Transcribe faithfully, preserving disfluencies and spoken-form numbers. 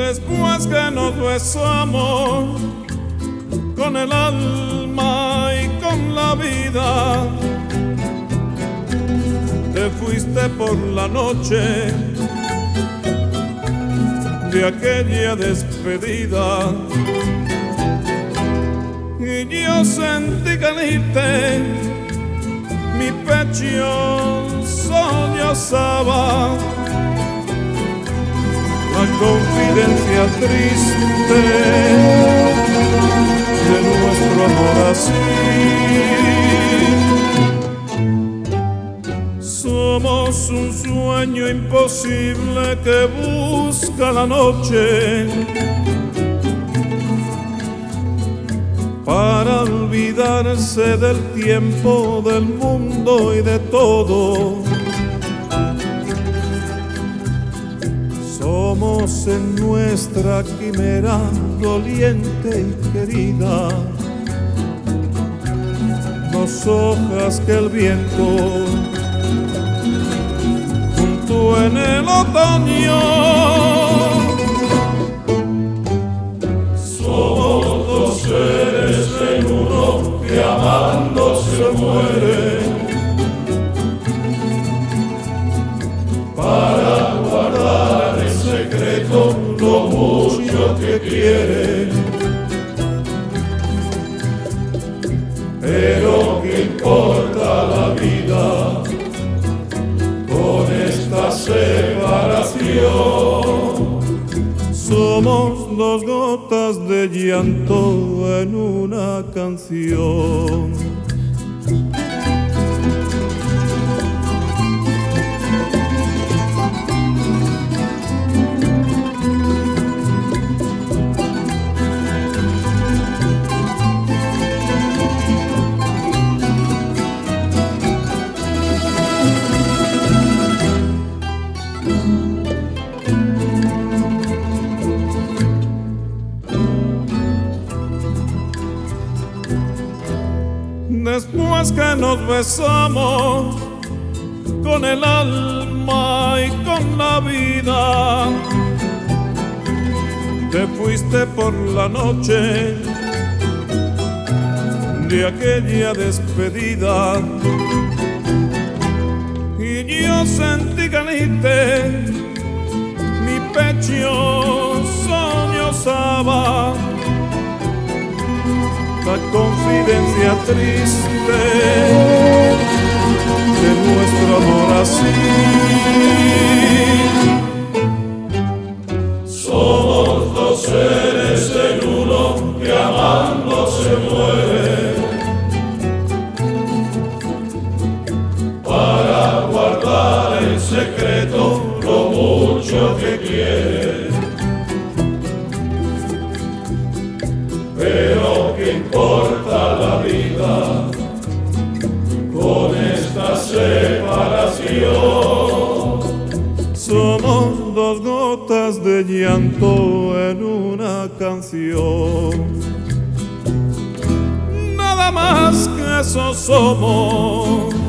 Después que nos besamos con el alma y con la vida, te fuiste por la noche de aquella despedida, y yo sentí caliente, mi pecho sollozaba la confidencia triste de nuestro amor así. Somos un sueño imposible que busca la noche para olvidarse del tiempo, del mundo y de todo. Somos en nuestra quimera doliente y querida, dos hojas que el viento juntó en el otoño. Somos dos seres en uno que amando se mueren, para guardar en secreto lo mucho que quieren. Pero ¿qué importa la vida con esta separación? Somos dos gotas de llanto en una canción. Después que nos besamos con el alma y con la vida, te fuiste por la noche de aquella despedida, y yo sentí caliente, mi pecho sollozaba la confidencia triste de nuestro amor así. Somos dos seres en uno que amando se mueren, para guardar en secreto lo mucho que quieren. Pero ¿qué importa la vida con esta separación? Somos dos gotas de llanto en una canción. Nada más que eso somos.